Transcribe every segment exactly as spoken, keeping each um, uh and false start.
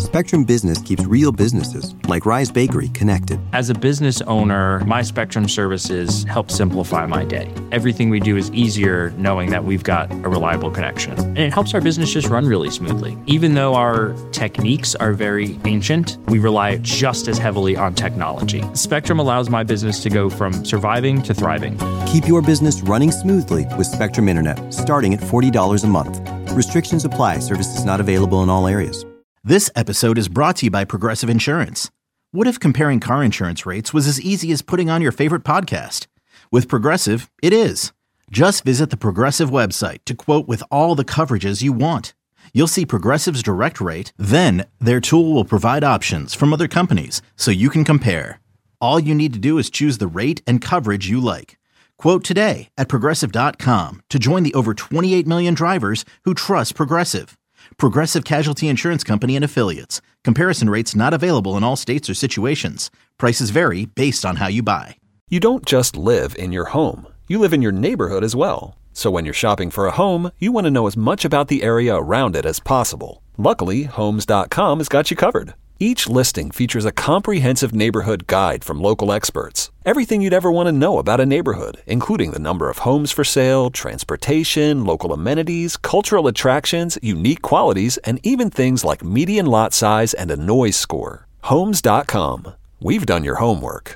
Spectrum Business keeps real businesses, like Rise Bakery, connected. As a business owner, my Spectrum services help simplify my day. Everything we do is easier knowing that we've got a reliable connection. And it helps our business just run really smoothly. Even though our techniques are very ancient, we rely just as heavily on technology. Spectrum allows my business to go from surviving to thriving. Keep your business running smoothly with Spectrum Internet, starting at forty dollars a month. Restrictions apply. Services not available in all areas. This episode is brought to you by Progressive Insurance. What if comparing car insurance rates was as easy as putting on your favorite podcast? With Progressive, it is. Just visit the Progressive website to quote with all the coverages you want. You'll see Progressive's direct rate, then their tool will provide options from other companies so you can compare. All you need to do is choose the rate and coverage you like. Quote today at Progressive dot com to join the over twenty-eight million drivers who trust Progressive. Progressive Casualty Insurance Company and Affiliates. Comparison rates not available in all states or situations. Prices vary based on how you buy. You don't just live in your home. You live in your neighborhood as well. So when you're shopping for a home, you want to know as much about the area around it as possible. Luckily, Homes dot com has got you covered. Each listing features a comprehensive neighborhood guide from local experts. Everything you'd ever want to know about a neighborhood, including the number of homes for sale, transportation, local amenities, cultural attractions, unique qualities, and even things like median lot size and a noise score. Homes dot com. We've done your homework.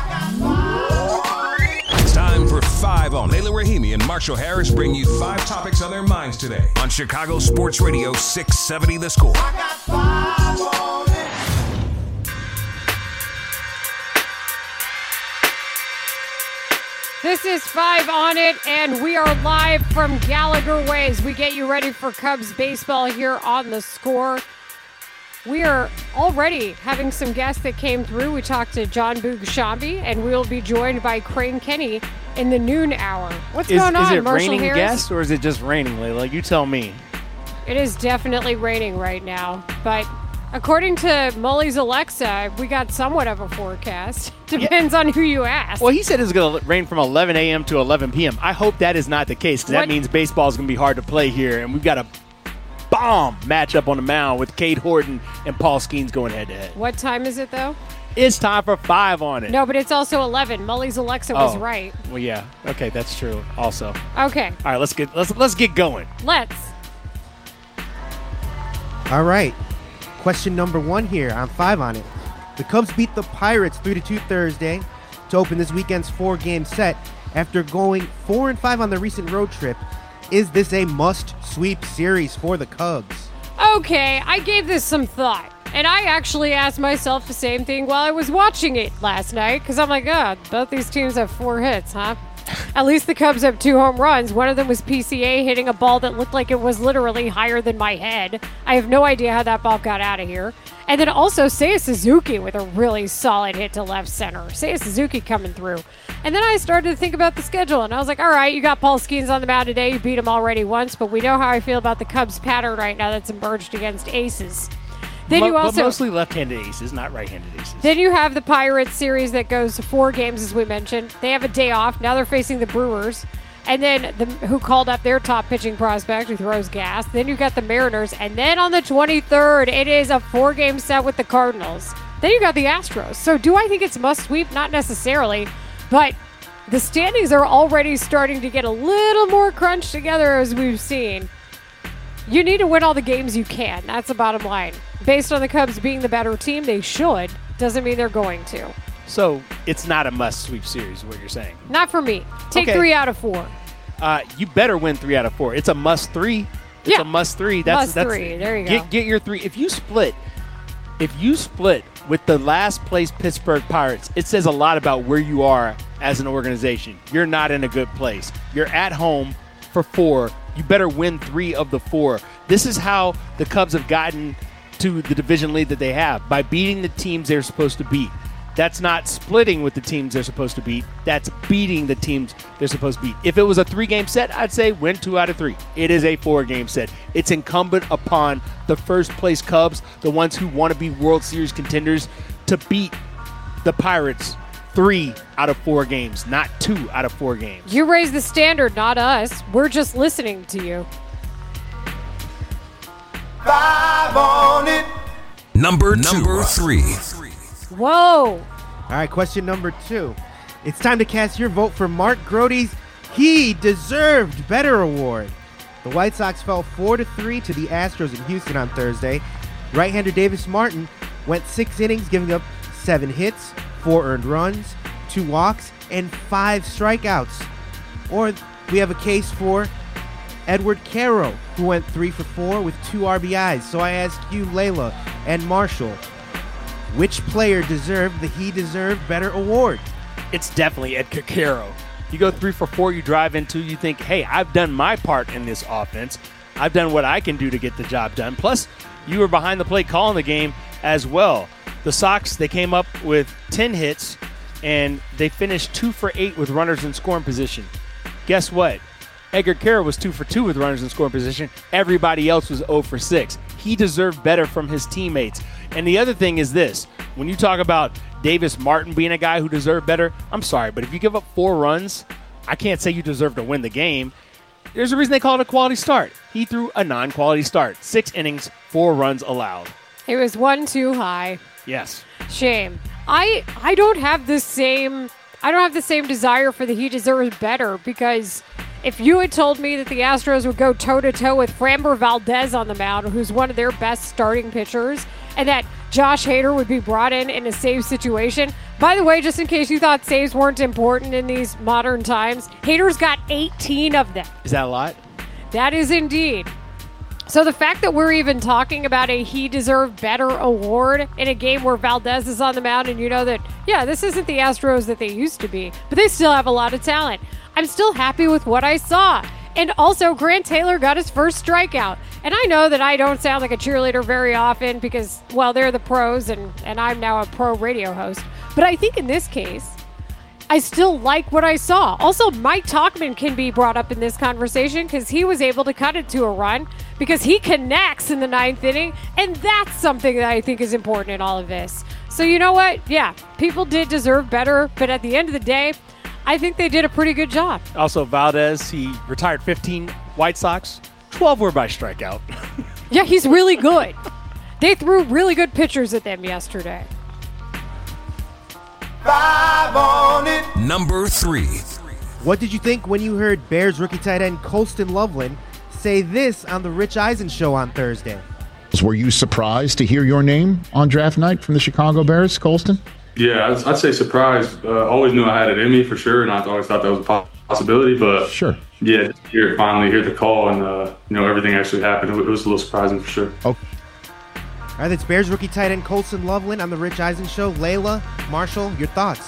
It's time for Five on. Layla Rahimi and Marshall Harris bring you five topics on their minds today on Chicago Sports Radio six seventy The Score. I got five on it. This is Five on It, and we are live from Gallagher Ways. We get you ready for Cubs baseball here on The Score. We are already having some guests that came through. We talked to John Boog-Shambi, and we will be joined by Crane Kenny in the noon hour. What's is, going on, Is it Marshall raining Harris? guests, or is it just raining, Layla? You tell me. It is definitely raining right now, but according to Mully's Alexa, we got somewhat of a forecast. Depends yeah. on who you ask. Well, he said it's going to rain from eleven a.m. to eleven p.m. I hope that is not the case, because that means baseball is going to be hard to play here, and we've got a bomb matchup on the mound with Cade Horton and Paul Skeens going head-to-head. What time is it, though? It's time for Five on It. No, but it's also eleven. Mully's Alexa was oh. right. Well, yeah. Okay, that's true also. Okay. All right, let's get let's let's get going. Let's. All right. Question number one here on Five on It. The Cubs beat the Pirates three to two Thursday to open this weekend's four-game set after going four and five on the recent road trip. Is this a must-sweep series for the Cubs? Okay, I gave this some thought. And I actually asked myself the same thing while I was watching it last night, because I'm like, oh, both these teams have four hits, huh? At least the Cubs have two home runs. One of them was P C A hitting a ball that looked like it was literally higher than my head. I have no idea how that ball got out of here. And then also Seiya Suzuki with a really solid hit to left center. Seiya Suzuki coming through. And then I started to think about the schedule, and I was like, all right, you got Paul Skeens on the mound today. You beat him already once, but we know how I feel about the Cubs pattern right now that's emerged against aces. Then Mo- you also but mostly left-handed aces, not right-handed aces. Then you have the Pirates series that goes to four games, as we mentioned. They have a day off. Now they're facing the Brewers. And then the, who called up their top pitching prospect who throws gas. Then you got the Mariners. And then on the twenty-third, it is a four-game set with the Cardinals. Then you got the Astros. So do I think it's must sweep? Not necessarily. But the standings are already starting to get a little more crunched together, as we've seen. You need to win all the games you can. That's the bottom line. Based on the Cubs being the better team, they should. Doesn't mean they're going to. So it's not a must-sweep series, is what you're saying? Not for me. Take okay. three out of four. Uh, you better win three out of four. It's a must-three. It's yeah. a must-three. That's, must that's, three. There you go. Get, get your three. If you split, if you split with the last-place Pittsburgh Pirates, it says a lot about where you are as an organization. You're not in a good place. You're at home for four. You better win three of the four. This is how the Cubs have gotten to the division lead that they have, by beating the teams they're supposed to beat. That's not splitting with the teams they're supposed to beat. That's beating the teams they're supposed to beat. If it was a three-game set, I'd say win two out of three. It is a four-game set. It's incumbent upon the first-place Cubs, the ones who want to be World Series contenders, to beat the Pirates three out of four games, not two out of four games. You raise the standard, not us. We're just listening to you. Five on it. Number, number three. Whoa. All right, question number two. It's time to cast your vote for Mark Grote's He Deserved Better award. The White Sox fell four to three to the Astros in Houston on Thursday. Right-hander Davis Martin went six innings, giving up seven hits, four earned runs, two walks, and five strikeouts. Or we have a case for Edward Caro, who went three for four with two R B Is. So I ask you, Layla and Marshall, which player deserved the He Deserved Better award? It's definitely Edgar Caro. You go three for four, you drive in two, you think, hey, I've done my part in this offense. I've done what I can do to get the job done. Plus, you were behind the plate calling the game as well. The Sox, they came up with ten hits, and they finished two for eight with runners in scoring position. Guess what? Edgar Caro was two for two with runners in scoring position. Everybody else was zero for six. He deserved better from his teammates. And the other thing is this. When you talk about Davis Martin being a guy who deserved better, I'm sorry, but if you give up four runs, I can't say you deserve to win the game. There's a reason they call it a quality start. He threw a non-quality start. Six innings, four runs allowed. It was one too high. Yes. Shame. I I don't have the same I don't have the same desire for the He Deserves Better, because if you had told me that the Astros would go toe-to-toe with Framber Valdez on the mound, who's one of their best starting pitchers, and that Josh Hader would be brought in in a save situation. By the way, just in case you thought saves weren't important in these modern times, Hader's got eighteen of them. Is that a lot? That is indeed. So the fact that we're even talking about a He Deserved Better award in a game where Valdez is on the mound, and you know that, yeah, this isn't the Astros that they used to be, but they still have a lot of talent. I'm still happy with what I saw. And also, Grant Taylor got his first strikeout. And I know that I don't sound like a cheerleader very often because, well, they're the pros, and, and I'm now a pro radio host. But I think in this case, I still like what I saw. Also, Mike Tauchman can be brought up in this conversation because he was able to cut it to a run because he connects in the ninth inning, and that's something that I think is important in all of this. So you know what? Yeah, people did deserve better, but at the end of the day, I think they did a pretty good job. Also, Valdez, he retired fifteen White Sox. twelve were by strikeout. Yeah, he's really good. They threw really good pitchers at them yesterday. Five on it. Number three. What did you think when you heard Bears rookie tight end Colston Loveland say this on the Rich Eisen show on Thursday? Were you surprised to hear your name on draft night from the Chicago Bears, Colston? Yeah, I'd, I'd say surprised. Uh, always knew I had it in me for sure, and I always thought that was a possibility. But sure, yeah, just hear it finally, hear the call, and uh, you know everything actually happened. It was a little surprising for sure. Oh. All right, that's Bears rookie tight end Colston Loveland on the Rich Eisen show. Layla, Marshall, your thoughts?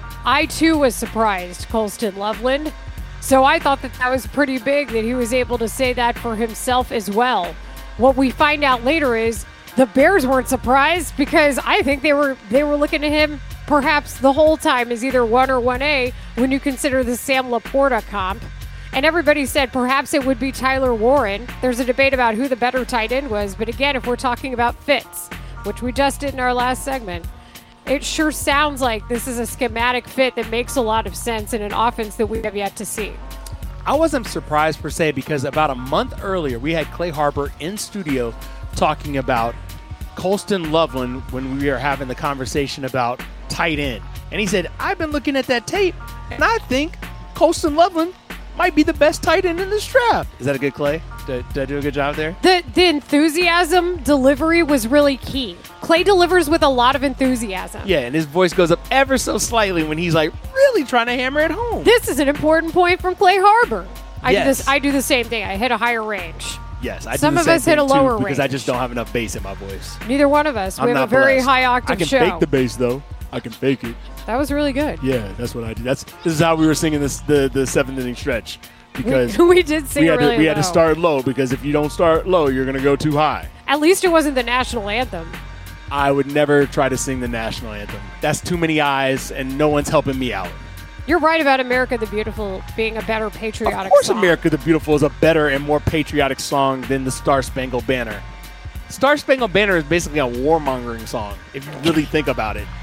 I too was surprised, Colston Loveland. So I thought that that was pretty big that he was able to say that for himself as well. What we find out later is the Bears weren't surprised because I think they were they were looking at him perhaps the whole time as either one or one A when you consider the Sam Laporta comp. And everybody said perhaps it would be Tyler Warren. There's a debate about who the better tight end was, but again, if we're talking about fits, which we just did in our last segment, it sure sounds like this is a schematic fit that makes a lot of sense in an offense that we have yet to see. I wasn't surprised per se because about a month earlier, we had Clay Harbor in studio talking about Colston Loveland when we were having the conversation about tight end. And he said, I've been looking at that tape, and I think Colston Loveland might be the best tight end in this draft. Is that a good Clay? Did, did I do a good job there? The, the enthusiasm delivery was really key. Clay delivers with a lot of enthusiasm. Yeah, and his voice goes up ever so slightly when he's like really trying to hammer it home. This is an important point from Clay Harbor. I, yes. do, this, I do the same thing. I hit a higher range. Yes, I Some do the of same us hit a thing, too, lower because range. I just don't have enough bass in my voice. Neither one of us. We I'm have not a very blessed. high octave I can show. fake the bass though. I can fake it. That was really good. Yeah, that's what I do. That's this is how we were singing this the the seventh inning stretch because we, we did sing we had really to, we low. had to start low because if you don't start low, you're gonna go too high. At least it wasn't the national anthem. I would never try to sing the national anthem. That's too many eyes, and no one's helping me out. You're right about America the Beautiful being a better patriotic Of course, song. America the Beautiful is a better and more patriotic song than the Star Spangled Banner. Star Spangled Banner is basically a warmongering song, if you really think about it.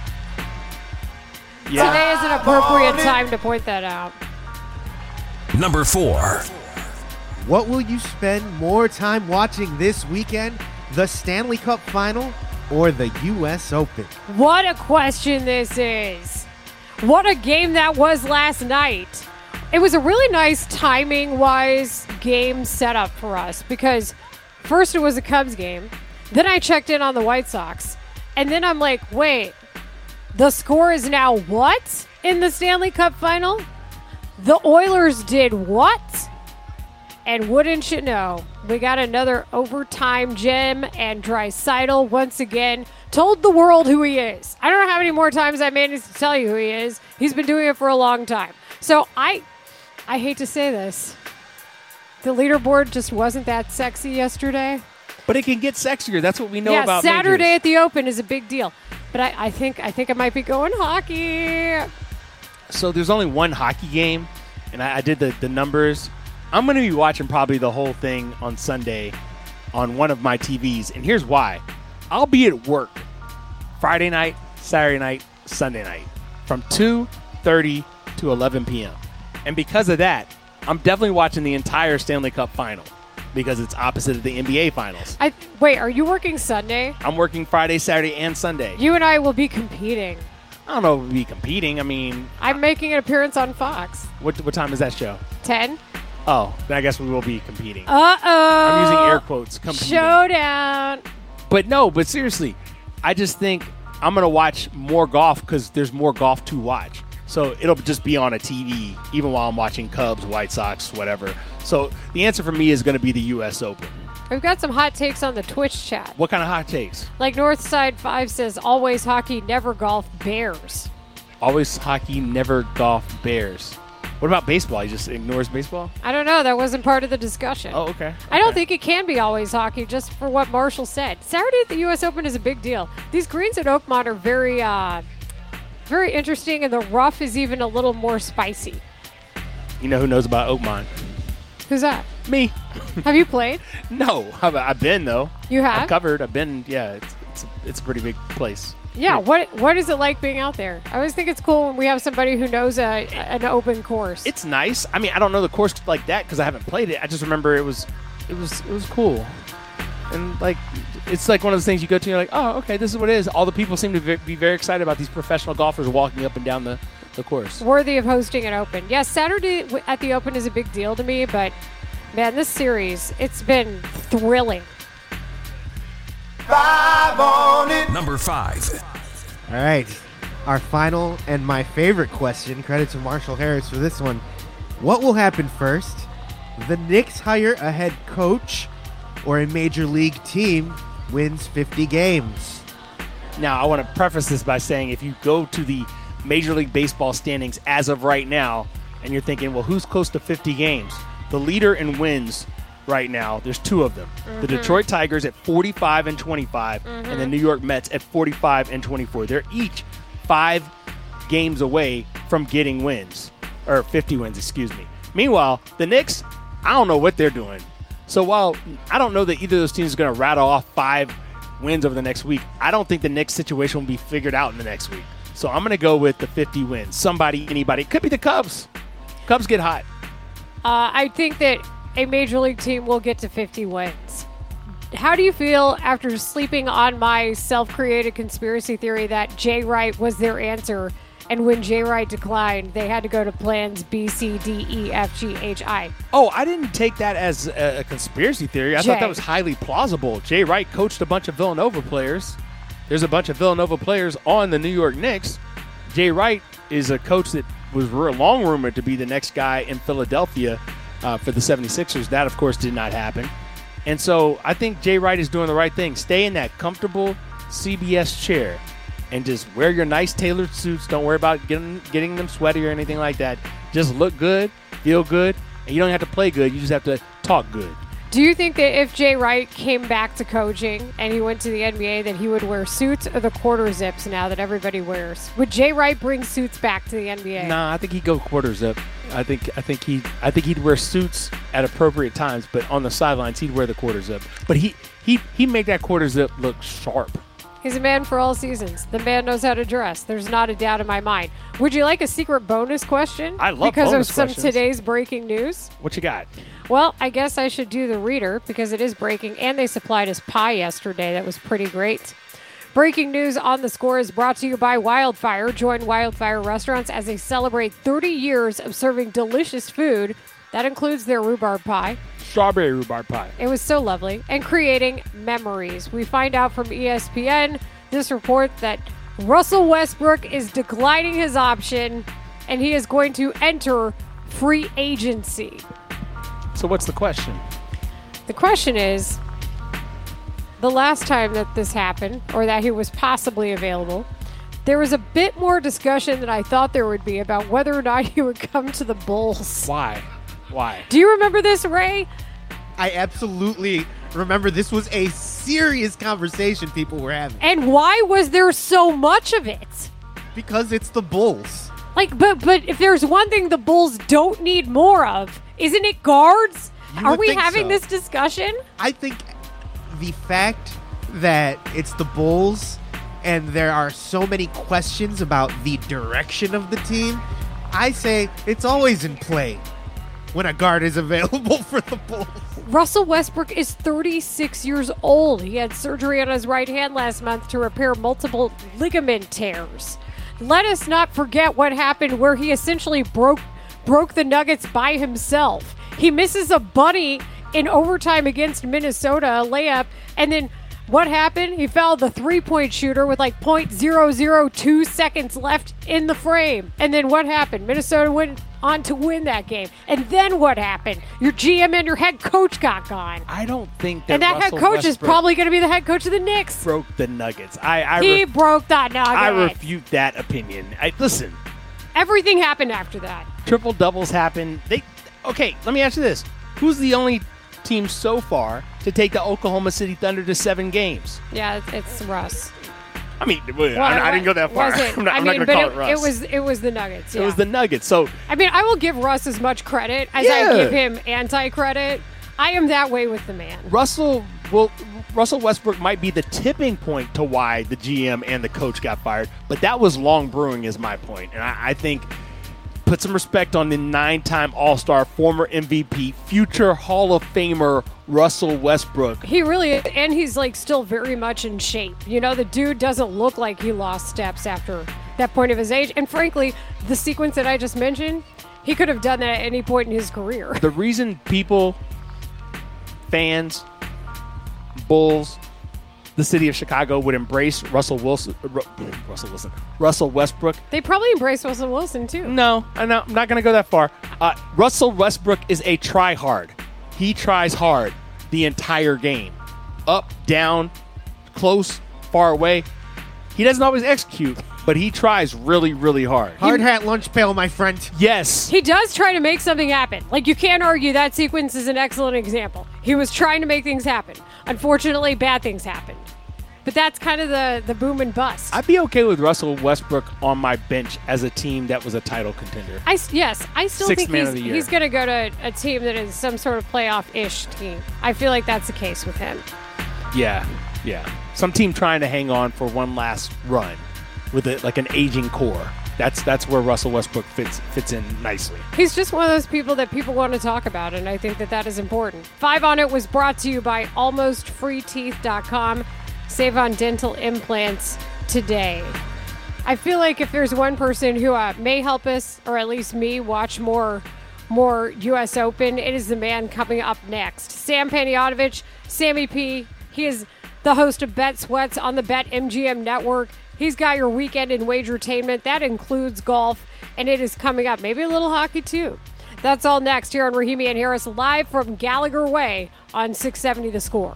Yeah. Today is an appropriate time to point that out. Number four. What will you spend more time watching this weekend? The Stanley Cup Final or the U S Open? What a question this is. What a game that was last night. It was a really nice timing-wise game setup for us because first it was a Cubs game. Then I checked in on the White Sox. And then I'm like, wait, the score is now what in the Stanley Cup final? The Oilers did what? And wouldn't you know, we got another overtime gem, and Draisaitl once again told the world who he is. I don't know how many more times I managed to tell you who he is. He's been doing it for a long time. So I I hate to say this. The leaderboard just wasn't that sexy yesterday. But it can get sexier. That's what we know yeah, about Saturday majors. at the Open is a big deal. But I, I think I think I might be going hockey. So there's only one hockey game, and I, I did the, the numbers. I'm going to be watching probably the whole thing on Sunday on one of my T Vs, and here's why. I'll be at work Friday night, Saturday night, Sunday night from two thirty to eleven p.m. And because of that, I'm definitely watching the entire Stanley Cup final because it's opposite of the N B A finals. I Wait, are you working Sunday? I'm working Friday, Saturday, and Sunday. You and I will be competing. I don't know if we'll be competing. I mean... I'm making an appearance on Fox. What, what time is that show? ten. Oh, then I guess we will be competing. Uh-oh. I'm using air quotes. Competing. Showdown. But no, but seriously, I just think I'm going to watch more golf because there's more golf to watch. So it'll just be on a T V, even while I'm watching Cubs, White Sox, whatever. So the answer for me is going to be the U S Open. We've got some hot takes on the Twitch chat. What kind of hot takes? Like Northside five says, always hockey, never golf, Bears. Always hockey, never golf, Bears. What about baseball? He just ignores baseball? I don't know. That wasn't part of the discussion. Oh, okay. I don't Okay. think it can be always hockey, just for what Marshall said. Saturday at the U S Open is a big deal. These greens at Oakmont are very, uh, very interesting, and the rough is even a little more spicy. You know who knows about Oakmont? Who's that? Me. Have you played? No. I've, I've been, though. You have? I've covered. I've been, yeah. It's, it's, it's a pretty big place. Yeah. What What is it like being out there? I always think it's cool when we have somebody who knows a, an open course. It's nice. I mean, I don't know the course like that because I haven't played it. I just remember it was, it was, it was cool, and like, it's like one of those things you go to and you're like, oh, okay, this is what it is. All the people seem to be very excited about these professional golfers walking up and down the, the course. Worthy of hosting an Open. Yes, Saturday at the Open is a big deal to me, but man, this series, it's been thrilling. Five on it. Number five. All right. Our final and my favorite question. Credit to Marshall Harris for this one. What will happen first? The Knicks hire a head coach, or a major league team wins fifty games? Now, I want to preface this by saying if you go to the Major League Baseball standings as of right now, and you're thinking, well, who's close to fifty games? The leader in wins right now, there's two of them. Mm-hmm. The Detroit Tigers at forty-five and twenty-five, mm-hmm. and the New York Mets at forty-five and twenty-four. They're each five games away from getting wins, or fifty wins, excuse me. Meanwhile, the Knicks, I don't know what they're doing. So while I don't know that either of those teams is going to rattle off five wins over the next week, I don't think the Knicks situation will be figured out in the next week. So I'm going to go with the fifty wins. Somebody, anybody. It could be the Cubs. Cubs get hot. Uh, I think that a major league team will get to fifty wins. How do you feel after sleeping on my self-created conspiracy theory that Jay Wright was their answer, and when Jay Wright declined, they had to go to plans B, C, D, E, F, G, H, I? Oh, I didn't take that as a, a conspiracy theory. I Jay. thought that was highly plausible. Jay Wright coached a bunch of Villanova players. There's a bunch of Villanova players on the New York Knicks. Jay Wright is a coach that was long rumored to be the next guy in Philadelphia uh, for the seventy-sixers. That, of course, did not happen. And so I think Jay Wright is doing the right thing. Stay in that comfortable C B S chair and just wear your nice tailored suits. Don't worry about getting getting them sweaty or anything like that. Just look good, feel good, and you don't have to play good. You just have to talk good. Do you think that if Jay Wright came back to coaching and he went to the N B A that he would wear suits or the quarter zips now that everybody wears? Would Jay Wright bring suits back to the N B A? Nah, I think he'd go quarter zip. I think I think he I think he'd wear suits at appropriate times, but on the sidelines he'd wear the quarter zip. But he he he make that quarter zip look sharp. He's a man for all seasons. The man knows how to dress. There's not a doubt in my mind. Would you like a secret bonus question? I love because bonus of some questions. today's breaking news. What you got? Well, I guess I should do the reader because it is breaking, and they supplied us pie yesterday. That was pretty great. Breaking news on the score is brought to you by Wildfire. Join Wildfire Restaurants as they celebrate thirty years of serving delicious food. That includes their rhubarb pie. Strawberry rhubarb pie. It was so lovely. And creating memories. We find out from E S P N this report that Russell Westbrook is declining his option and he is going to enter free agency. So what's the question? The question is, the last time that this happened, or that he was possibly available, there was a bit more discussion than I thought there would be about whether or not he would come to the Bulls. Why? Why? Do you remember this, Ray? I absolutely remember this was a serious conversation people were having. And why was there so much of it? Because it's the Bulls. Like, but but if there's one thing the Bulls don't need more of, isn't it guards? You Are would we think having so. this discussion? I think the fact that it's the Bulls and there are so many questions about the direction of the team, I say it's always in play when a guard is available for the Bulls. Russell Westbrook is thirty-six years old. He had surgery on his right hand last month to repair multiple ligament tears. Let us not forget what happened where he essentially broke broke the Nuggets by himself. He misses a bunny in overtime against Minnesota, a layup, and then what happened? He fouled the three-point shooter with like zero point zero zero two seconds left in the frame. And then what happened? Minnesota went on to win that game. And then what happened? Your G M and your head coach got gone. I don't think that And that Russell head coach is Westbrook probably going to be the head coach of the Knicks. broke the Nuggets. I, I he ref- broke the Nuggets. I refute that opinion. I, listen, Everything happened after that. triple doubles happen. They okay. Let me ask you this: who's the only team so far to take the Oklahoma City Thunder to seven games? Yeah, it's, it's Russ. I mean, Well, I, I didn't go that far. was it? I'm not, I I'm mean, not but going to it, call it Russ. it was it was the Nuggets. It Yeah. was the Nuggets. So I mean, I will give Russ as much credit as Yeah. I give him anti-credit. I am that way with the man. Russell, well, Russell Westbrook might be the tipping point to why the G M and the coach got fired, but that was long brewing, is my point. And I, I think put some respect on the nine-time All-Star, former M V P, future Hall of Famer Russell Westbrook. He really is, and he's like still very much in shape. You know, the dude doesn't look like he lost steps after that point of his age. And frankly, the sequence that I just mentioned, he could have done that at any point in his career. The reason people, fans, Bulls, the city of Chicago would embrace Russell Wilson, Ru- Russell Wilson, Russell Westbrook. They probably embrace Russell Wilson too. No, I'm not, I'm not going to go that far. Uh, Russell Westbrook is a try-hard. He tries hard the entire game. Up, down, close, far away. He doesn't always execute, but he tries really, really hard. Hard hat lunch pail, my friend. Yes. He does try to make something happen. Like, you can't argue that sequence is an excellent example. He was trying to make things happen. Unfortunately, bad things happened. But that's kind of the, the boom and bust. I'd be okay with Russell Westbrook on my bench as a team that was a title contender. I, yes, I still Sixth think man he's, of the year. he's going to go to a team that is some sort of playoff-ish team. I feel like that's the case with him. Yeah, yeah. Some team trying to hang on for one last run with a, like an aging core. That's that's where Russell Westbrook fits fits in nicely. He's just one of those people that people want to talk about, and I think that that is important. Five on It was brought to you by almost free teeth dot com. Save on dental implants today. I feel like if there's one person who uh, may help us, or at least me, watch more more U S Open, it is the man coming up next. Sam Paniotovich, Sammy P. He is the host of Bet Sweats on the Bet M G M network. He's got your weekend in wagertainment. That includes golf, and it is coming up. Maybe a little hockey, too. That's all next here on Rahimi and Harris, live from Gallagher Way on six seventy The Score.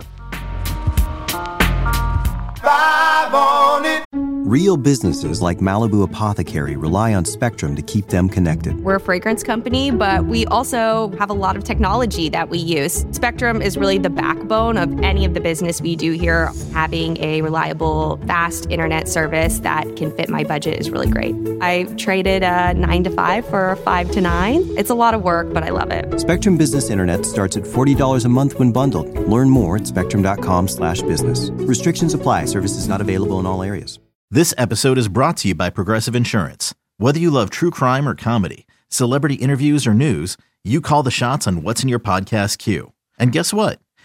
Five on it. Real businesses like Malibu Apothecary rely on Spectrum to keep them connected. We're a fragrance company, but we also have a lot of technology that we use. Spectrum is really the backbone of any of the business we do here. Having a reliable, fast internet service that can fit my budget is really great. I traded a nine to five for a five to nine. It's a lot of work, but I love it. Spectrum Business Internet starts at forty dollars a month when bundled. Learn more at spectrum.com slash business. Restrictions apply. Services not available in all areas. This episode is brought to you by Progressive Insurance. Whether you love true crime or comedy, celebrity interviews or news, you call the shots on what's in your podcast queue. And guess what?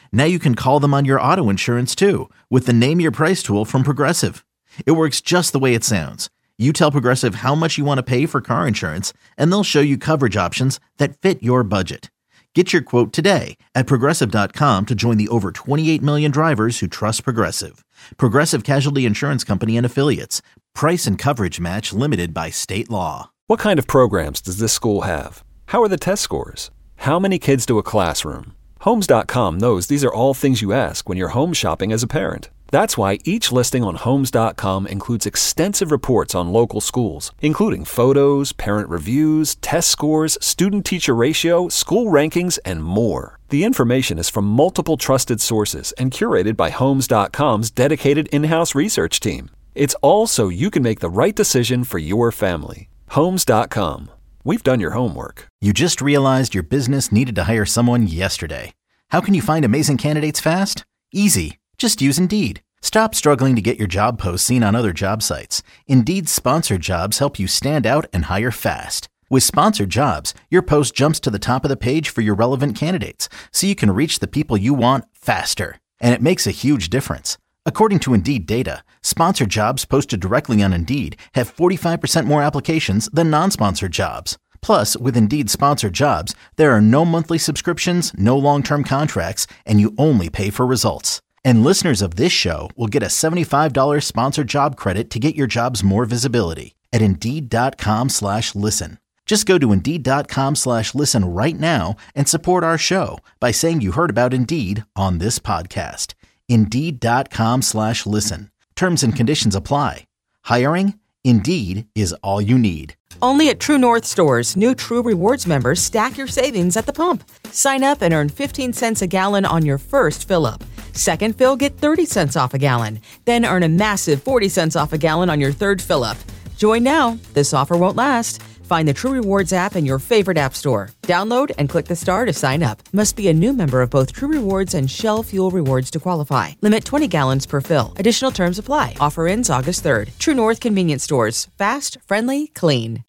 Now you can call them on your auto insurance too with the Name Your Price tool from Progressive. It works just the way it sounds. You tell Progressive how much you want to pay for car insurance, and they'll show you coverage options that fit your budget. Get your quote today at Progressive dot com to join the over twenty-eight million drivers who trust Progressive. Progressive Casualty Insurance Company and Affiliates. Price and coverage match limited by state law. What kind of programs does this school have? How are the test scores? How many kids do a classroom? Homes dot com knows these are all things you ask when you're home shopping as a parent. That's why each listing on Homes dot com includes extensive reports on local schools, including photos, parent reviews, test scores, student-teacher ratio, school rankings, and more. The information is from multiple trusted sources and curated by Homes dot com's dedicated in-house research team. It's all so you can make the right decision for your family. Homes dot com. We've done your homework. You just realized your business needed to hire someone yesterday. How can you find amazing candidates fast? Easy. Just use Indeed. Stop struggling to get your job posts seen on other job sites. Indeed's sponsored jobs help you stand out and hire fast. With sponsored jobs, your post jumps to the top of the page for your relevant candidates, so you can reach the people you want faster. And it makes a huge difference. According to Indeed data, sponsored jobs posted directly on Indeed have forty-five percent more applications than non-sponsored jobs. Plus, with Indeed sponsored jobs, there are no monthly subscriptions, no long-term contracts, and you only pay for results. And listeners of this show will get a seventy-five dollars sponsored job credit to get your jobs more visibility at Indeed.com slash listen. Just go to Indeed.com slash listen right now and support our show by saying you heard about Indeed on this podcast. Indeed.com slash listen. Terms and conditions apply. Hiring? Indeed is all you need. Only at True North stores, new True Rewards members stack your savings at the pump. Sign up and earn fifteen cents a gallon on your first fill-up. Second fill, get thirty cents off a gallon. Then earn a massive forty cents off a gallon on your third fill-up. Join now. This offer won't last. Find the True Rewards app in your favorite app store. Download and click the star to sign up. Must be a new member of both True Rewards and Shell Fuel Rewards to qualify. Limit twenty gallons per fill. Additional terms apply. Offer ends August third. True North Convenience Stores. Fast, friendly, clean.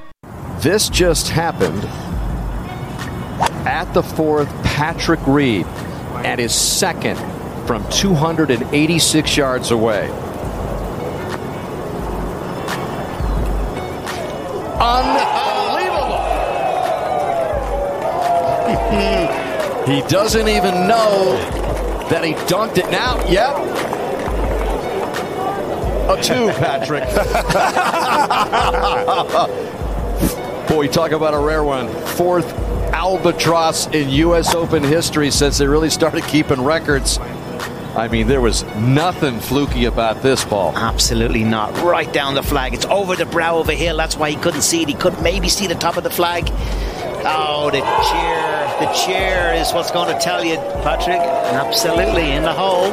This just happened at the fourth. Patrick Reed at his second from two hundred eighty-six yards away. Unbelievable. He doesn't even know that he dunked it now. Yep. A two, Patrick. Boy, talk about a rare one. Fourth albatross in U S Open history since they really started keeping records. I mean, there was nothing fluky about this ball. Absolutely not. Right down the flag. It's over the brow of a hill. That's why he couldn't see it. He couldn't maybe see the top of the flag. Oh, the cheer. The cheer is what's going to tell you, Patrick. Absolutely in the hole.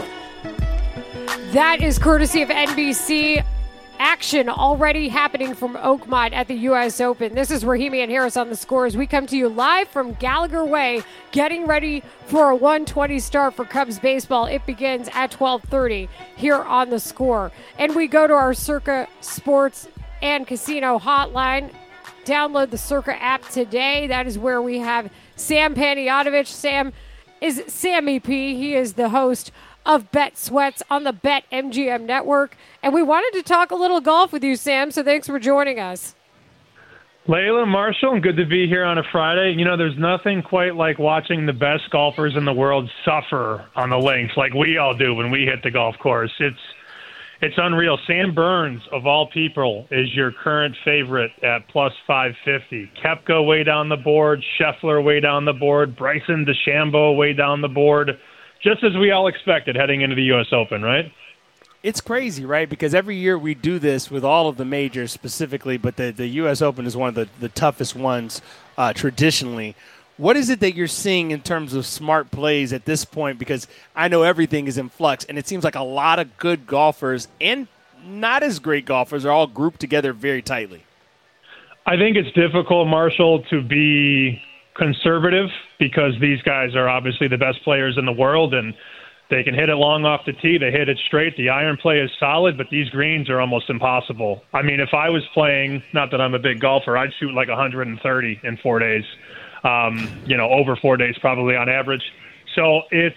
That is courtesy of N B C. Action already happening from Oakmont at the U S Open. This is Rahimi and Harris on the Score as we come to you live from Gallagher Way, getting ready for a one twenty start for Cubs baseball. It begins at twelve thirty here on the Score. And we go to our Circa Sports and Casino hotline. Download the Circa app today. That is where we have Sam Panayotovich. Sam is Sammy P. He is the host of Bet Sweats on the Bet M G M network. And we wanted to talk a little golf with you, Sam, so thanks for joining us. Layla, Marshall, good to be here on a Friday. You know, there's nothing quite like watching the best golfers in the world suffer on the links like we all do when we hit the golf course. It's it's unreal. Sam Burns, of all people, is your current favorite at plus five fifty. Koepka way down the board, Scheffler way down the board, Bryson DeChambeau way down the board. Just as we all expected heading into the U S Open, right? It's crazy, right? Because every year we do this with all of the majors specifically, but the, the U S Open is one of the, the toughest ones uh, traditionally. What is it that you're seeing in terms of smart plays at this point? Because I know everything is in flux, and it seems like a lot of good golfers and not as great golfers are all grouped together very tightly. I think it's difficult, Marshall, to be conservative because these guys are obviously the best players in the world, and they can hit it long off the tee. They hit it straight. The iron play is solid, but these greens are almost impossible. I mean, if I was playing, not that I'm a big golfer, I'd shoot like one hundred thirty in four days, um, you know, over four days probably on average. So it's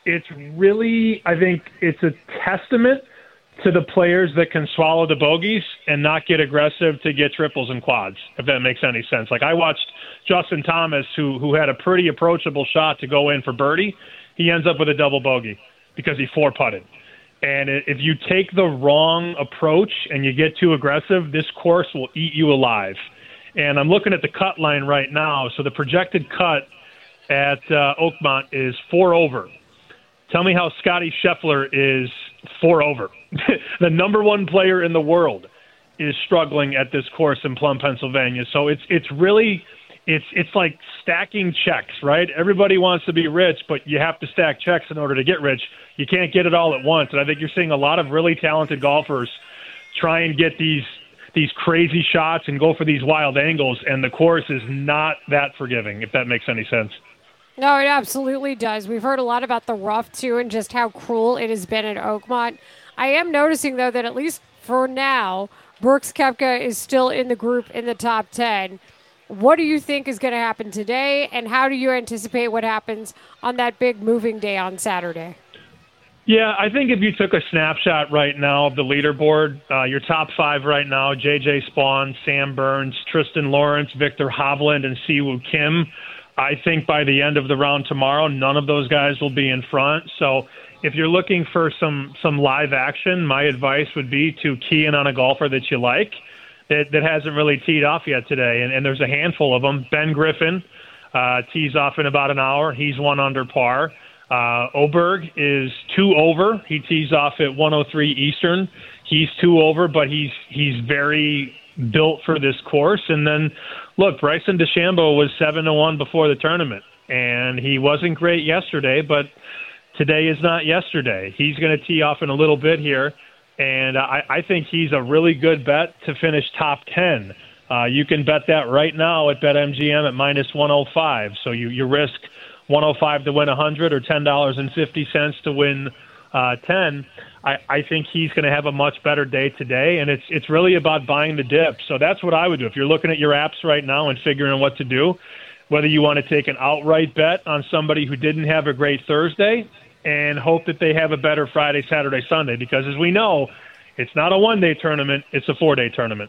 it's really, I think it's a testament to the players that can swallow the bogeys and not get aggressive to get triples and quads, if that makes any sense. Like I watched Justin Thomas, who who had a pretty approachable shot to go in for birdie. He ends up with a double bogey because he four-putted. And if you take the wrong approach and you get too aggressive, this course will eat you alive. And I'm looking at the cut line right now. So the projected cut at uh, Oakmont is four over. Tell me how Scotty Scheffler is four over. The number one player in the world is struggling at this course in Plum, Pennsylvania. So it's it's really it's it's like stacking checks, right? Everybody wants to be rich, but you have to stack checks in order to get rich. You can't get it all at once. And I think you're seeing a lot of really talented golfers try and get these these crazy shots and go for these wild angles, and the course is not that forgiving, if that makes any sense. No, it absolutely does. We've heard a lot about the rough, too, and just how cruel it has been at Oakmont. I am noticing, though, that at least for now, Brooks Koepka is still in the group in the top ten. What do you think is going to happen today, and how do you anticipate what happens on that big moving day on Saturday? Yeah, I think if you took a snapshot right now of the leaderboard, uh, your top five right now, J J Spawn, Sam Burns, Tristan Lawrence, Victor Hovland, and Siwoo Kim, I think by the end of the round tomorrow, none of those guys will be in front. So if you're looking for some some live action, my advice would be to key in on a golfer that you like that, that hasn't really teed off yet today. And, and there's a handful of them. Ben Griffin uh, tees off in about an hour. He's one under par. Uh, Oberg is two over. He tees off at one oh three Eastern. He's two over, but he's he's very built for this course. And then, look, Bryson DeChambeau was seven to one before the tournament, and he wasn't great yesterday, but today is not yesterday. He's going to tee off in a little bit here, and I, I think he's a really good bet to finish top ten. Uh, you can bet that right now at BetMGM at minus one oh five. So you, you risk one oh five to win one hundred or ten dollars and fifty cents to win uh, ten. I, I think he's going to have a much better day today, and it's it's really about buying the dip. So that's what I would do. If you're looking at your apps right now and figuring what to do, whether you want to take an outright bet on somebody who didn't have a great Thursday and hope that they have a better Friday, Saturday, Sunday, because as we know, it's not a one-day tournament, it's a four-day tournament.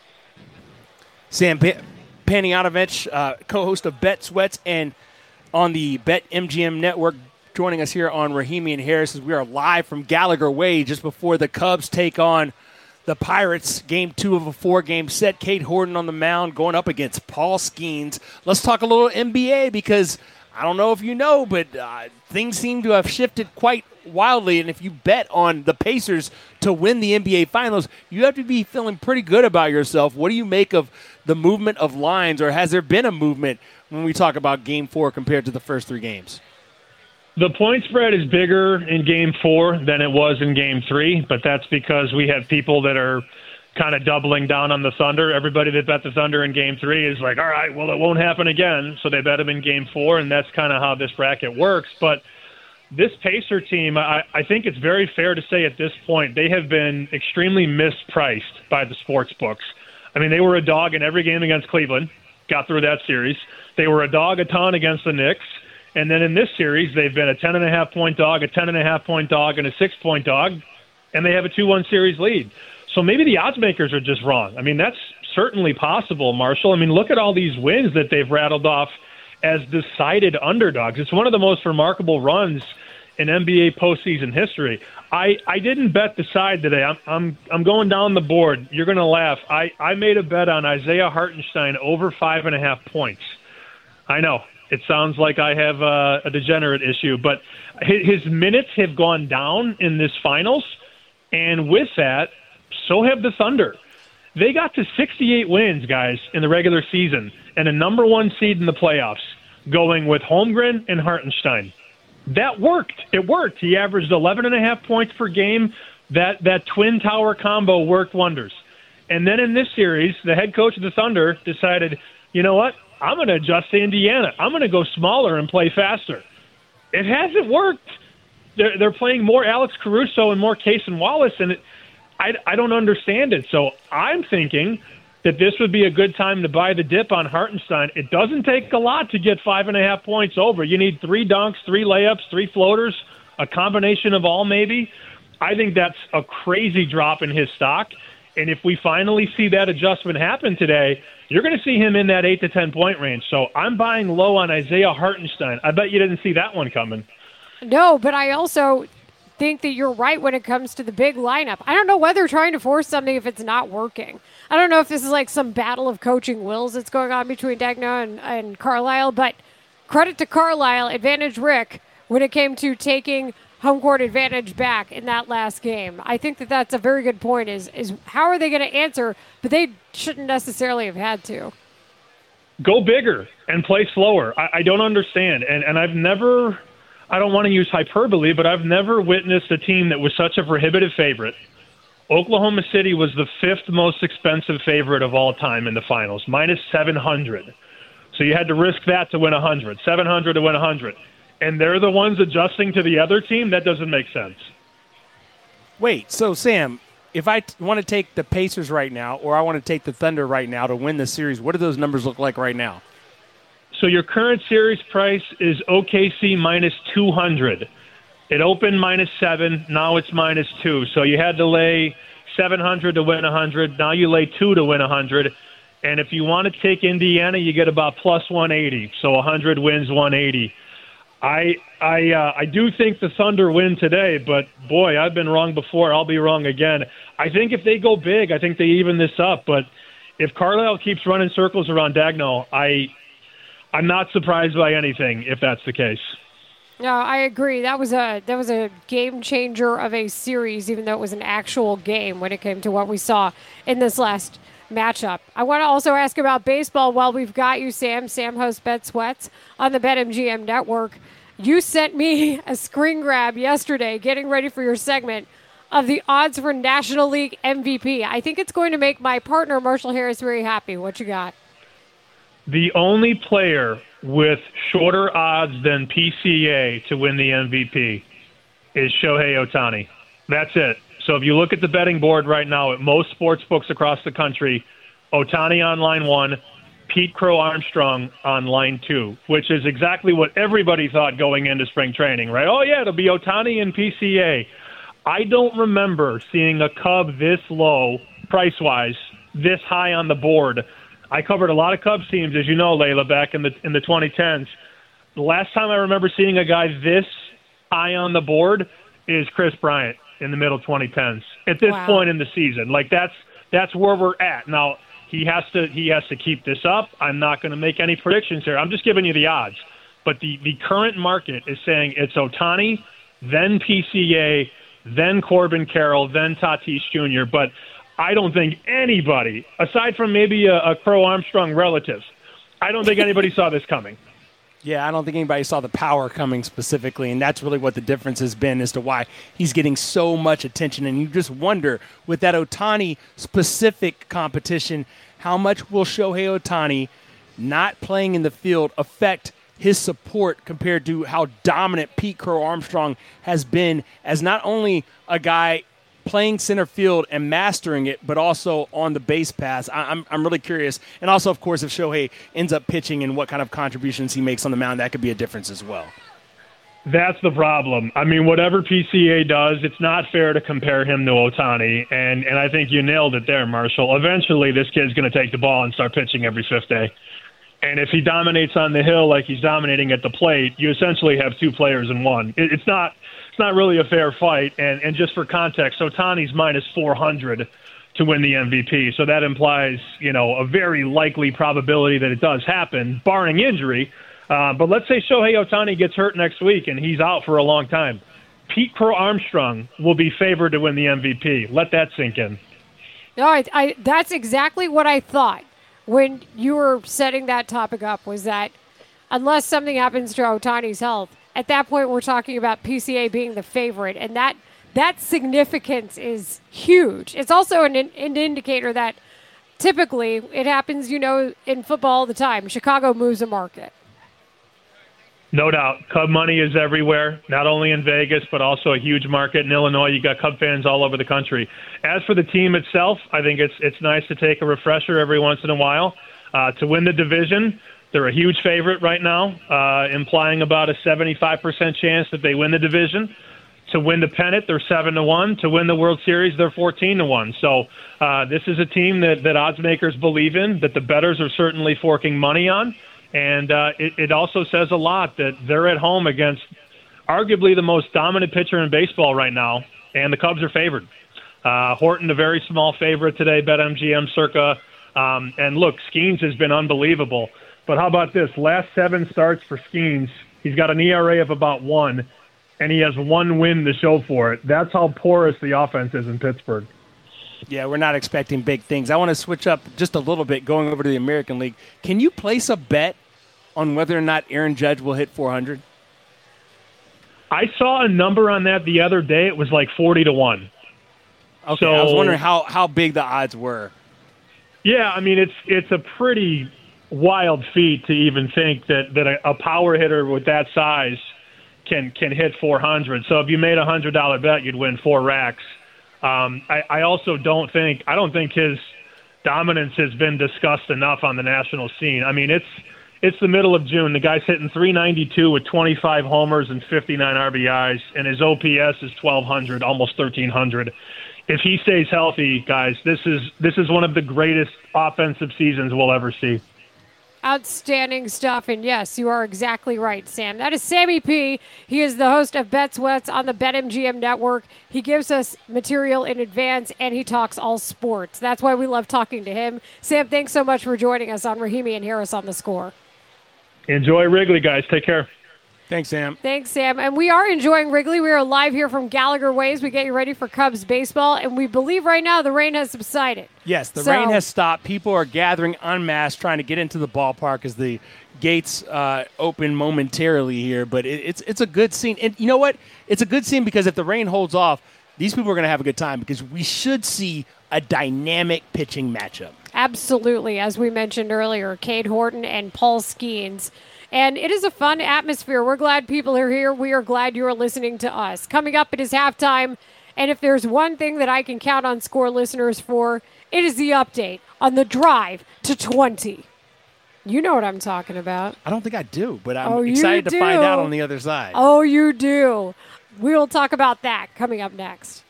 Sam Panayotovich, uh, co-host of Bet Sweats and on the BetMGM network, joining us here on Rahimi and Harris as we are live from Gallagher Way just before the Cubs take on the Pirates. Game two of a four-game set. Cade Horton on the mound going up against Paul Skeens. Let's talk a little N B A because I don't know if you know, but uh, things seem to have shifted quite wildly. And if you bet on the Pacers to win the N B A Finals, you have to be feeling pretty good about yourself. What do you make of the movement of lines, or has there been a movement when we talk about Game four compared to the first three games? The point spread is bigger in Game four than it was in Game three, but that's because we have people that are kind of doubling down on the Thunder. Everybody that bet the Thunder in Game three is like, all right, well, it won't happen again, so they bet them in Game four, and that's kind of how this bracket works. But this Pacer team, I, I think it's very fair to say at this point, they have been extremely mispriced by the sports books. I mean, they were a dog in every game against Cleveland, got through that series. They were a dog a ton against the Knicks. And then in this series, they've been a ten and a half point dog, a ten and a half point dog, and a six point dog, and they have a two one series lead. So maybe the odds makers are just wrong. I mean, that's certainly possible, Marshall. I mean, look at all these wins that they've rattled off as decided underdogs. It's one of the most remarkable runs in N B A postseason history. I, I didn't bet the side today. I'm I'm I'm going down the board. You're going to laugh. I, I made a bet on Isaiah Hartenstein over five and a half points. I know. It sounds like I have a, a degenerate issue, but his minutes have gone down in this finals, and with that, so have the Thunder. They got to sixty-eight wins, guys, in the regular season, and a number one seed in the playoffs, going with Holmgren and Hartenstein. That worked. It worked. He averaged eleven and a half points per game. That that twin tower combo worked wonders. And then in this series, the head coach of the Thunder decided, you know what? I'm going to adjust to Indiana. I'm going to go smaller and play faster. It hasn't worked. They're, they're playing more Alex Caruso and more Cason Wallace, and it, I, I don't understand it. So I'm thinking that this would be a good time to buy the dip on Hartenstein. It doesn't take a lot to get five and a half points over. You need three dunks, three layups, three floaters, a combination of all maybe. I think that's a crazy drop in his stock. And if we finally see that adjustment happen today, you're going to see him in that eight to ten point range. So I'm buying low on Isaiah Hartenstein. I bet you didn't see that one coming. No, but I also think that you're right when it comes to the big lineup. I don't know whether they're trying to force something if it's not working. I don't know if this is like some battle of coaching wills that's going on between Daigneault and, and Carlisle, but credit to Carlisle, advantage Rick, when it came to taking home court advantage back in that last game. I think that that's a very good point is, is how are they going to answer, but they shouldn't necessarily have had to. Go bigger and play slower. I, I don't understand. And, and I've never, I don't want to use hyperbole, but I've never witnessed a team that was such a prohibitive favorite. Oklahoma City was the fifth most expensive favorite of all time in the finals, minus seven hundred. So you had to risk that to win one hundred, seven hundred to win one hundred. And they're the ones adjusting to the other team? That doesn't make sense. Wait, so Sam, if I t- want to take the Pacers right now, or I want to take the Thunder right now to win the series, what do those numbers look like right now? So your current series price is O K C minus two hundred. It opened minus seven. Now it's minus two. So you had to lay seven hundred to win one hundred. Now you lay two to win one hundred. And if you want to take Indiana, you get about plus one eighty. So one hundred wins one eighty. I I uh, I do think the Thunder win today, but boy, I've been wrong before. I'll be wrong again. I think if they go big, I think they even this up. But if Carlisle keeps running circles around Daigneault, I I'm not surprised by anything if that's the case. No, I agree. That was a that was a game changer of a series, even though it was an actual game when it came to what we saw in this last matchup. I want to also ask about baseball while we've got you, Sam. Sam hosts Bet Sweats on the BetMGM network. You sent me a screen grab yesterday, getting ready for your segment, of the odds for National League M V P. I think it's going to make my partner, Marshall Harris, very happy. What you got? The only player with shorter odds than P C A to win the M V P is Shohei Ohtani. That's it. So if you look at the betting board right now at most sports books across the country, Ohtani on line one, Pete Crow Armstrong on line two, which is exactly what everybody thought going into spring training, right? Oh, yeah, it'll be Ohtani and P C A. I don't remember seeing a Cub this low, price-wise, this high on the board. I covered a lot of Cubs teams, as you know, Layla, back in the in the twenty tens. The last time I remember seeing a guy this high on the board is Chris Bryant in the middle twenty tens. At this Wow. point in the season, like that's that's where we're at now. He has to he has to keep this up. I'm not going to make any predictions here. I'm just giving you the odds. But the, the current market is saying it's Ohtani, then P C A, then Corbin Carroll, then Tatis Junior But I don't think anybody, aside from maybe a, a Crow Armstrong relative, I don't think anybody saw this coming. Yeah, I don't think anybody saw the power coming specifically, and that's really what the difference has been as to why he's getting so much attention. And you just wonder, with that Ohtani-specific competition, how much will Shohei Ohtani not playing in the field affect his support compared to how dominant Pete Crow Armstrong has been as not only a guy playing center field and mastering it, but also on the base pass. I, I'm I'm really curious. And also, of course, if Shohei ends up pitching and what kind of contributions he makes on the mound, that could be a difference as well. That's the problem. I mean, whatever P C A does, it's not fair to compare him to Ohtani, and, and I think you nailed it there, Marshall. Eventually, this kid's going to take the ball and start pitching every fifth day. And if he dominates on the hill like he's dominating at the plate, you essentially have two players in one. It, it's not it's not really a fair fight. And, and just for context, Ohtani's minus four hundred to win the M V P. So that implies, you know, a very likely probability that it does happen, barring injury. Uh, but let's say Shohei Ohtani gets hurt next week and he's out for a long time. Pete Crow Armstrong will be favored to win the M V P. Let that sink in. No, I, I, that's exactly what I thought when you were setting that topic up, was that unless something happens to Ohtani's health, at that point we're talking about P C A being the favorite, and that that significance is huge. It's also an, an indicator that typically it happens, you know, in football all the time. Chicago moves a market. No doubt. Cub money is everywhere, not only in Vegas, but also a huge market in Illinois. You got Cub fans all over the country. As for the team itself, I think it's it's nice to take a refresher every once in a while. Uh, to win the division, They're a huge favorite right now, uh, implying about a seventy-five percent chance that they win the division. To win the pennant, they're seven to one. To win the World Series, they're fourteen to one. So uh, this is a team that, that odds makers believe in, that the bettors are certainly forking money on. And uh, it, it also says a lot that they're at home against arguably the most dominant pitcher in baseball right now, and the Cubs are favored. Uh, Horton, a very small favorite today, BetMGM circa. Um, and look, Skeens has been unbelievable. But how about this? Last seven starts for Skeens, he's got an E R A of about one, and he has one win to show for it. That's how porous the offense is in Pittsburgh. Yeah, we're not expecting big things. I want to switch up just a little bit, going over to the American League. Can you place a bet on whether or not Aaron Judge will hit four hundred? I saw a number on that the other day. It was like forty to one. Okay, so, I was wondering how, how big the odds were. Yeah, I mean, it's it's a pretty wild feat to even think that, that a, a power hitter with that size can can hit four hundred. So if you made a one hundred dollars bet, you'd win four racks. Um, I, I also don't think I don't think his dominance has been discussed enough on the national scene. I mean, it's it's the middle of June. The guy's hitting three ninety-two with twenty-five homers and fifty-nine R B Is, and his O P S is twelve hundred, almost thirteen hundred. If he stays healthy, guys, this is this is one of the greatest offensive seasons we'll ever see. Outstanding stuff, and yes, you are exactly right, Sam. That is Sammy P. He is the host of Bet Sweats on the BetMGM Network. He gives us material in advance, and he talks all sports. That's why we love talking to him. Sam, thanks so much for joining us on Rahimi and Harris on the Score. Enjoy Wrigley, guys. Take care. Thanks, Sam. Thanks, Sam. And we are enjoying Wrigley. We are live here from Gallagher Ways. We get you ready for Cubs baseball, and we believe right now the rain has subsided. Yes, the so, rain has stopped. People are gathering en masse trying to get into the ballpark as the gates uh, open momentarily here. But it, it's it's a good scene. And you know what? It's a good scene because if the rain holds off, these people are going to have a good time because we should see a dynamic pitching matchup. Absolutely. As we mentioned earlier, Cade Horton and Paul Skeens. And it is a fun atmosphere. We're glad people are here. We are glad you are listening to us. Coming up, it is halftime. And if there's one thing that I can count on Score listeners for, it is the update on the drive to twenty. You know what I'm talking about. I don't think I do, but I'm oh, excited to do. find out on the other side. Oh, you do. We will talk about that coming up next.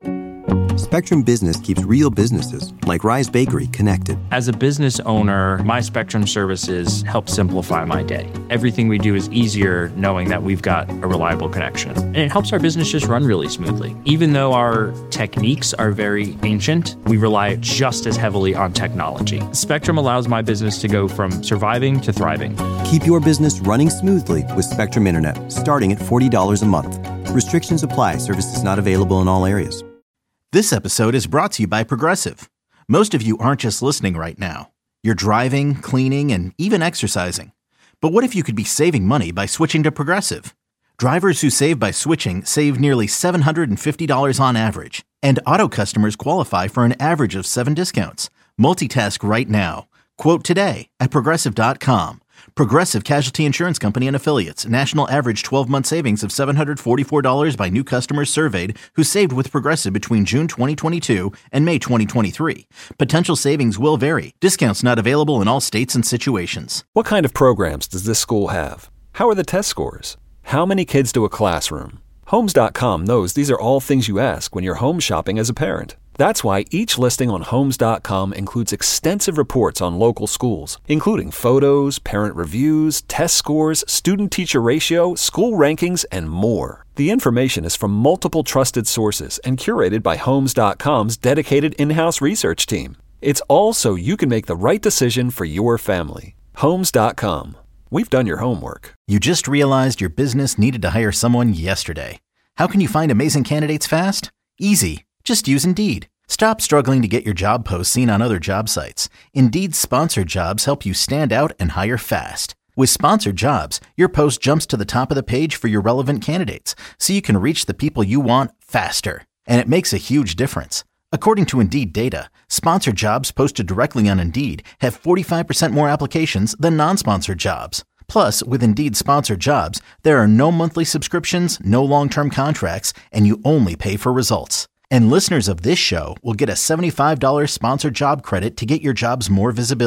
Spectrum Business keeps real businesses, like Rise Bakery, connected. As a business owner, my Spectrum services help simplify my day. Everything we do is easier knowing that we've got a reliable connection. And it helps our business just run really smoothly. Even though our techniques are very ancient, we rely just as heavily on technology. Spectrum allows my business to go from surviving to thriving. Keep your business running smoothly with Spectrum Internet, starting at forty dollars a month. Restrictions apply. Services not available in all areas. This episode is brought to you by Progressive. Most of you aren't just listening right now. You're driving, cleaning, and even exercising. But what if you could be saving money by switching to Progressive? Drivers who save by switching save nearly seven hundred fifty dollars on average. And auto customers qualify for an average of seven discounts. Multitask right now. Quote today at Progressive dot com. Progressive Casualty Insurance Company and Affiliates. National average twelve-month savings of seven hundred forty-four dollars by new customers surveyed who saved with Progressive between June twenty twenty-two and May twenty twenty-three. Potential savings will vary. Discounts not available in all states and situations. What kind of programs does this school have? How are the test scores? How many kids do a classroom? Homes dot com knows these are all things you ask when you're home shopping as a parent. That's why each listing on Homes dot com includes extensive reports on local schools, including photos, parent reviews, test scores, student-teacher ratio, school rankings, and more. The information is from multiple trusted sources and curated by Homes dot com's dedicated in-house research team. It's all so you can make the right decision for your family. Homes dot com. We've done your homework. You just realized your business needed to hire someone yesterday. How can you find amazing candidates fast? Easy. Just use Indeed. Stop struggling to get your job posts seen on other job sites. Indeed's sponsored jobs help you stand out and hire fast. With sponsored jobs, your post jumps to the top of the page for your relevant candidates, so you can reach the people you want faster. And it makes a huge difference. According to Indeed data, sponsored jobs posted directly on Indeed have forty-five percent more applications than non-sponsored jobs. Plus, with Indeed sponsored jobs, there are no monthly subscriptions, no long-term contracts, and you only pay for results. And listeners of this show will get a seventy-five dollars sponsored job credit to get your jobs more visibility.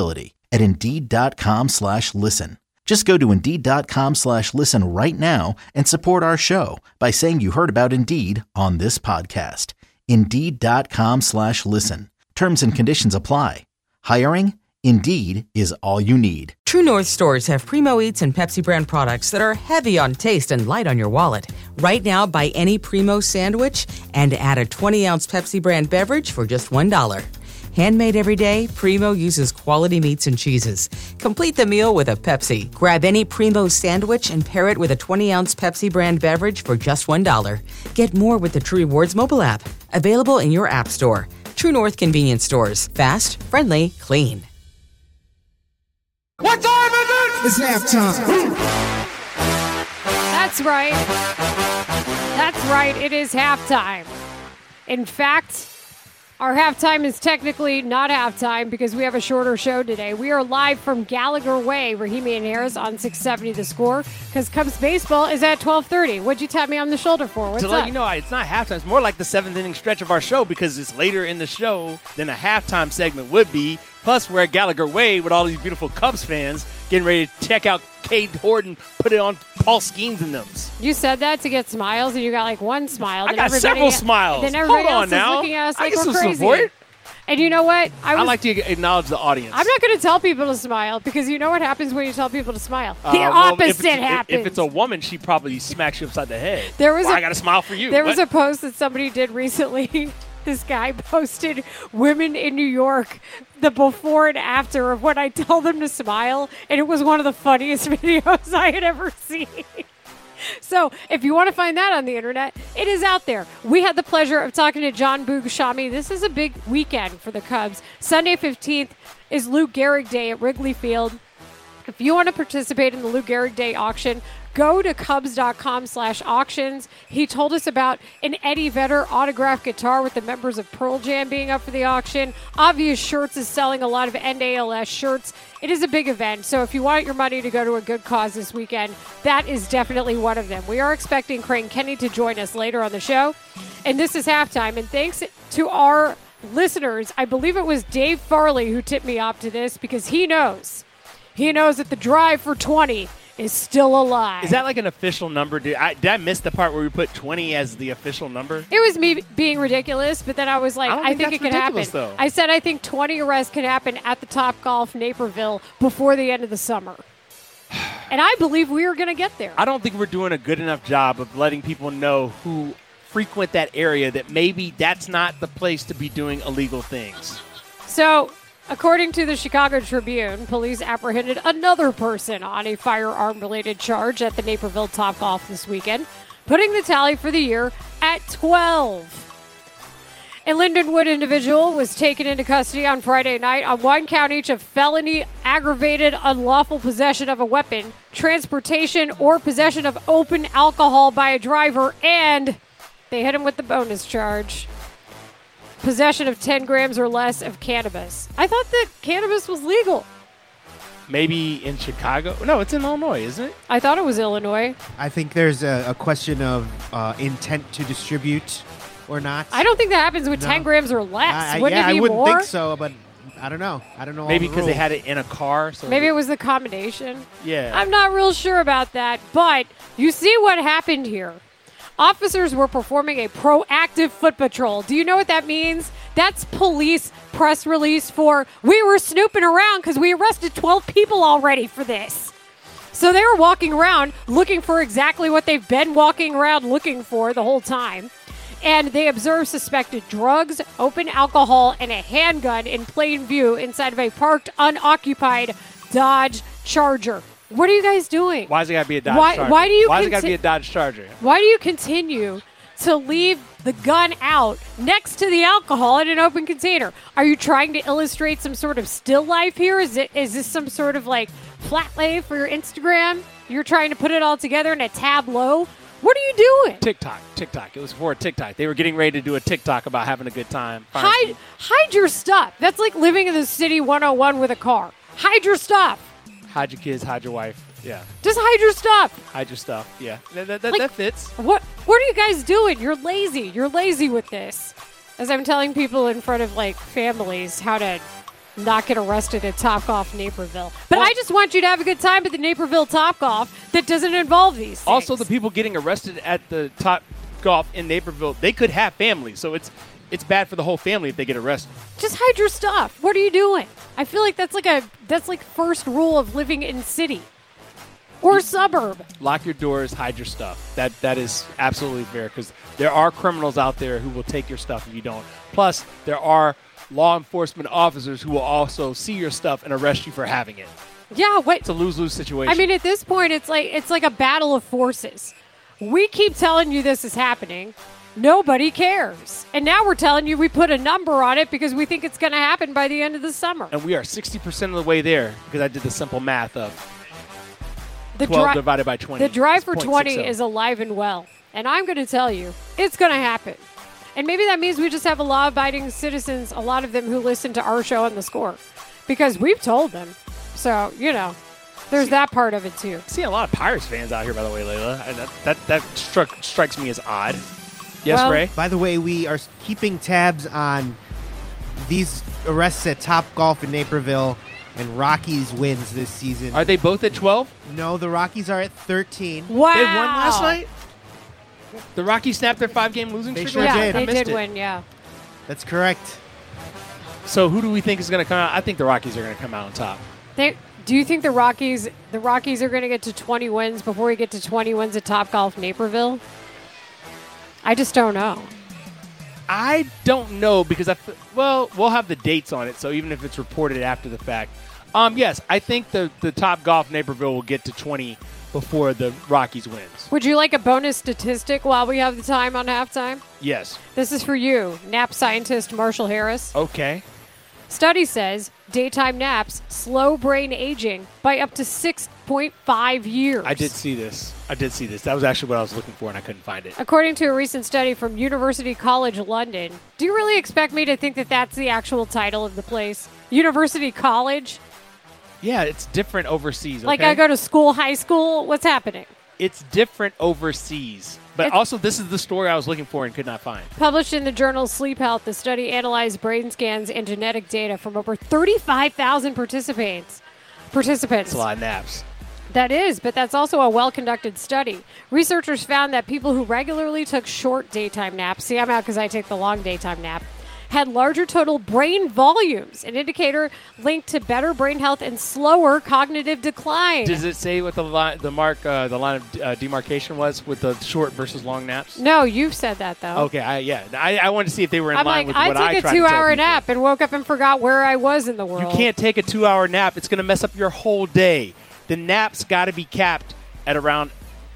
at Indeed.com slash listen. Just go to Indeed.com slash listen right now and support our show by saying you heard about Indeed on this podcast. Indeed.com slash listen. Terms and conditions apply. Hiring? Indeed is all you need. True North stores have Primo Eats and Pepsi brand products that are heavy on taste and light on your wallet. Right now, buy any Primo sandwich and add a twenty-ounce Pepsi brand beverage for just one dollar. Handmade every day, Primo uses quality meats and cheeses. Complete the meal with a Pepsi. Grab any Primo sandwich and pair it with a twenty-ounce Pepsi brand beverage for just one dollar. Get more with the True Rewards mobile app. Available in your app store. True North convenience stores. Fast, friendly, clean. What time is it? It's halftime. That's right. That's right. It is halftime. In fact, our halftime is technically not halftime because we have a shorter show today. We are live from Gallagher Way, Rahimi and Harris on six seventy The Score, because Cubs baseball is at twelve thirty. What'd you tap me on the shoulder for? What's to up? let you know, it's not halftime. It's more like the seventh inning stretch of our show because it's later in the show than a halftime segment would be. Plus, we're at Gallagher Way with all these beautiful Cubs fans getting ready to check out Cade Horton, put it on Paul Skeens and them. You said that to get smiles, and you got like one smile. I got several smiles. Then everybody Hold on else now. is looking at us I like get we're some crazy. support. And you know what? I, was, I like to acknowledge the audience. I'm not going to tell people to smile because you know what happens when you tell people to smile. Uh, the well, opposite if it's, happens. If it's a woman, she probably smacks you upside the head. There was well, a, I got to smile for you. There what? was a post that somebody did recently. This guy posted women in New York, the before and after of when I tell them to smile, and it was one of the funniest videos I had ever seen. So if you want to find that on the internet, it is out there. We had the pleasure of talking to John Boogashami. This is a big weekend for the Cubs. Sunday fifteenth is Lou Gehrig Day at Wrigley Field. If you want to participate in the Lou Gehrig Day auction, go to Cubs.com slash auctions. He told us about an Eddie Vedder autographed guitar with the members of Pearl Jam being up for the auction. Obvious Shirts is selling a lot of N A L S shirts. It is a big event, so if you want your money to go to a good cause this weekend, that is definitely one of them. We are expecting Crane Kenny to join us later on the show, and this is halftime. And thanks to our listeners, I believe it was Dave Farley who tipped me off to this because he knows. He knows that the drive for twenty is still alive. Is that like an official number? Did I, did I miss the part where we put twenty as the official number? It was me being ridiculous, but then I was like, I, don't I think, think it could happen. Though. I said I think twenty arrests can happen at the Topgolf Naperville before the end of the summer. And I believe we are going to get there. I don't think we're doing a good enough job of letting people know who frequent that area that maybe that's not the place to be doing illegal things. So, according to the Chicago Tribune, police apprehended another person on a firearm-related charge at the Naperville Topgolf this weekend, putting the tally for the year at twelve. A Lindenwood individual was taken into custody on Friday night on one count each of felony, aggravated, unlawful possession of a weapon, transportation, or possession of open alcohol by a driver, and they hit him with the bonus charge. Possession of ten grams or less of cannabis. I thought that cannabis was legal. Maybe in Chicago? No, it's in Illinois, isn't it? I thought it was Illinois. I think there's a, a question of uh, intent to distribute or not. I don't think that happens with No. ten grams or less. I, I, Wouldn't yeah, it be I wouldn't more? think so, but I don't know. I don't know. Maybe because because they had it in a car. So Maybe it was the combination. Yeah. I'm not real sure about that, but you see what happened here. Officers were performing a proactive foot patrol. Do you know what that means? That's police press release for, we were snooping around because we arrested twelve people already for this. So they were walking around looking for exactly what they've been walking around looking for the whole time. And they observed suspected drugs, open alcohol, and a handgun in plain view inside of a parked, unoccupied Dodge Charger. What are you guys doing? Why's it got to be a Dodge Why- Charger? why do you Why's it got to conti- be a Dodge Charger? Why do you continue to leave the gun out next to the alcohol in an open container? Are you trying to illustrate some sort of still life here? Is it is this some sort of like flat lay for your Instagram? You're trying to put it all together in a tableau? What are you doing? TikTok. TikTok. It was for a TikTok. They were getting ready to do a TikTok about having a good time. Hide hide your stuff. That's like living in the city one oh one with a car. Hide your stuff. Hide your kids, hide your wife. Yeah. Just hide your stuff. Hide your stuff. Yeah. That, that, that, Like, that fits. What What are you guys doing? You're lazy. You're lazy with this. As I'm telling people in front of like families how to not get arrested at Topgolf Naperville. But well, I just want you to have a good time at the Naperville Topgolf that doesn't involve these things. Also, the people getting arrested at the Topgolf in Naperville, they could have families, so it's it's bad for the whole family if they get arrested. Just hide your stuff. What are you doing? I feel like that's like a that's like first rule of living in city or you, suburb. Lock your doors, hide your stuff. That that is absolutely fair because there are criminals out there who will take your stuff if you don't. Plus, there are law enforcement officers who will also see your stuff and arrest you for having it. Yeah, what? It's a lose-lose situation. I mean, at this point, it's like it's like a battle of forces. We keep telling you this is happening. Nobody cares. And now we're telling you we put a number on it because we think it's going to happen by the end of the summer. And we are sixty percent of the way there because I did the simple math of the twelve dri- divided by twenty. The drive for twenty is alive and well. And I'm going to tell you, it's going to happen. And maybe that means we just have a law-abiding citizens, a lot of them who listen to our show on The Score, because we've told them. So, you know, there's that part of it, too. I see a lot of Pirates fans out here, by the way, Layla. I, that that, that struck, strikes me as odd. Yes, well, Ray? By the way, we are keeping tabs on these arrests at Topgolf in Naperville and Rockies wins this season. Are they both at twelve? No, the Rockies are at thirteen. Wow. They won last night? The Rockies snapped their five-game losing they streak? Sure yeah, did. they I missed did it. win, yeah. That's correct. So who do we think is going to come out? I think the Rockies are going to come out on top. They, do you think the Rockies the Rockies are going to get to twenty wins before we get to twenty wins at Topgolf Naperville? I just don't know. I don't know because, I f- well, we'll have the dates on it, so even if it's reported after the fact. Um, yes, I think the, the Topgolf Naperville will get to twenty before the Rockies wins. Would you like a bonus statistic while we have the time on halftime? Yes. This is for you, nap scientist Marshall Harris. Okay. Study says daytime naps slow brain aging by up to six point five years. I did see this. I did see this. That was actually what I was looking for, and I couldn't find it. According to a recent study from University College London. Do you really expect me to think that that's the actual title of the place? University College? Yeah, it's different overseas. Okay? Like I go to school, high school? What's happening? It's different overseas. But It's- also, this is the story I was looking for and could not find. Published in the journal Sleep Health, the study analyzed brain scans and genetic data from over thirty-five thousand participants. Participants. It's a lot of naps. That is, but that's also a well-conducted study. Researchers found that people who regularly took short daytime naps, see, I'm out because I take the long daytime nap, had larger total brain volumes, an indicator linked to better brain health and slower cognitive decline. Does it say what the line, the mark, uh, the line of uh, demarcation was with the short versus long naps? No, you've said that, though. Okay, I, yeah. I, I wanted to see if they were in I'm line like, with I what I took tried a to tell two-hour people. nap and woke up and forgot where I was in the world. You can't take a two-hour nap. It's going to mess up your whole day. The nap's got to be capped at around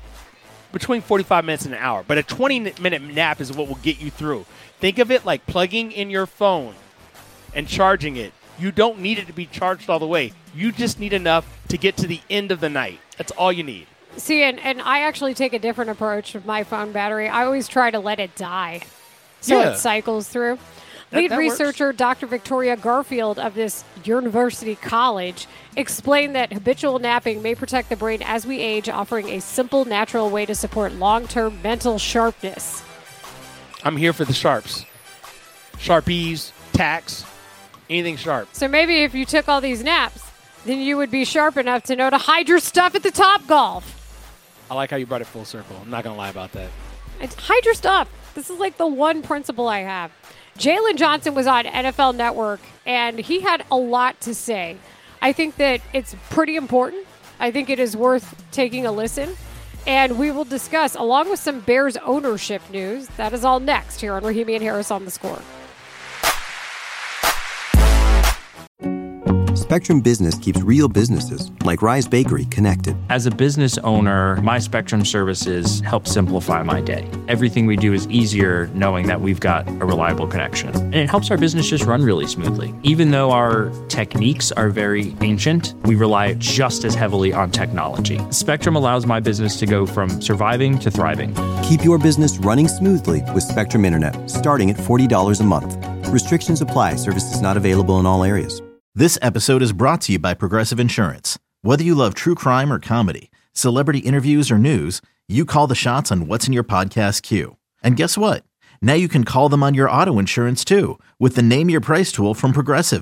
between forty-five minutes and an hour. But a twenty-minute nap is what will get you through. Think of it like plugging in your phone and charging it. You don't need it to be charged all the way. You just need enough to get to the end of the night. That's all you need. See, and, and I actually take a different approach with my phone battery. I always try to let it die so Yeah. it cycles through. That- Lead that works. researcher Doctor Victoria Garfield of this University College explained that habitual napping may protect the brain as we age, offering a simple, natural way to support long-term mental sharpness. I'm here for the sharps. Sharpies, tacks, anything sharp. So maybe if you took all these naps, then you would be sharp enough to know to hide your stuff at the Topgolf. I like how you brought it full circle. I'm not going to lie about that. And hide your stuff. This is like the one principle I have. Jalen Johnson was on N F L Network, and he had a lot to say. I think that it's pretty important. I think it is worth taking a listen. And we will discuss, along with some Bears ownership news. That is all next here on Rahimi and Harris on The Score. Spectrum Business keeps real businesses, like Rise Bakery, connected. As a business owner, my Spectrum services help simplify my day. Everything we do is easier knowing that we've got a reliable connection. And it helps our business just run really smoothly. Even though our techniques are very ancient, we rely just as heavily on technology. Spectrum allows my business to go from surviving to thriving. Keep your business running smoothly with Spectrum Internet, starting at forty dollars a month. Restrictions apply. Services not available in all areas. This episode is brought to you by Progressive Insurance. Whether you love true crime or comedy, celebrity interviews or news, you call the shots on what's in your podcast queue. And guess what? Now you can call them on your auto insurance too with the Name Your Price tool from Progressive.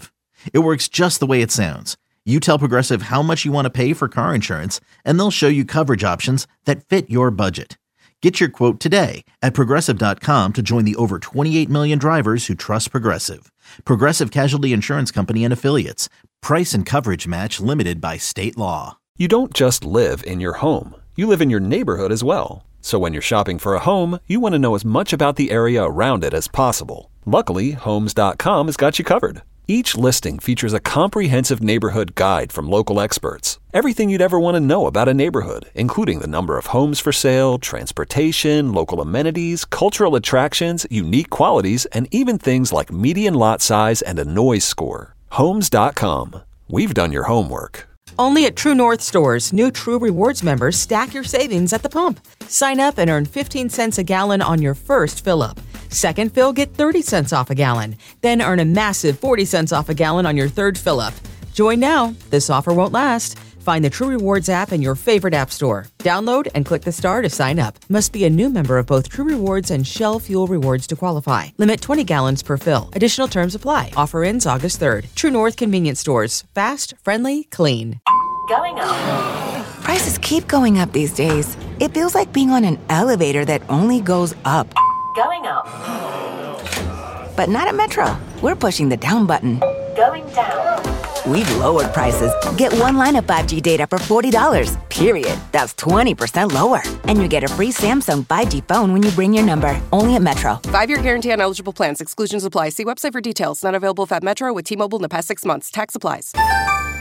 It works just the way it sounds. You tell Progressive how much you want to pay for car insurance, and they'll show you coverage options that fit your budget. Get your quote today at Progressive dot com to join the over twenty-eight million drivers who trust Progressive. Progressive Casualty Insurance Company and Affiliates. Price and coverage match limited by state law. You don't just live in your home. You live in your neighborhood as well. So when you're shopping for a home, you want to know as much about the area around it as possible. Luckily, Homes dot com has got you covered. Each listing features a comprehensive neighborhood guide from local experts. Everything you'd ever want to know about a neighborhood, including the number of homes for sale, transportation, local amenities, cultural attractions, unique qualities, and even things like median lot size and a noise score. Homes dot com. We've done your homework. Only at True North stores, new True Rewards members stack your savings at the pump. Sign up and earn fifteen cents a gallon on your first fill-up. Second fill, get thirty cents off a gallon. Then earn a massive forty cents off a gallon on your third fill-up. Join now. This offer won't last. Find the True Rewards app in your favorite app store. Download and click the star to sign up. Must be a new member of both True Rewards and Shell Fuel Rewards to qualify. Limit twenty gallons per fill. Additional terms apply. Offer ends August third. True North Convenience Stores. Fast, friendly, clean. Going up. Prices keep going up these days. It feels like being on an elevator that only goes up. Going up. But not at Metro. We're pushing the down button. Going down. We've lowered prices. Get one line of five G data for forty dollars, period. That's twenty percent lower. And you get a free Samsung five G phone when you bring your number. Only at Metro. Five-year guarantee on eligible plans. Exclusions apply. See website for details. Not available if at Metro with T-Mobile in the past six months. Tax applies.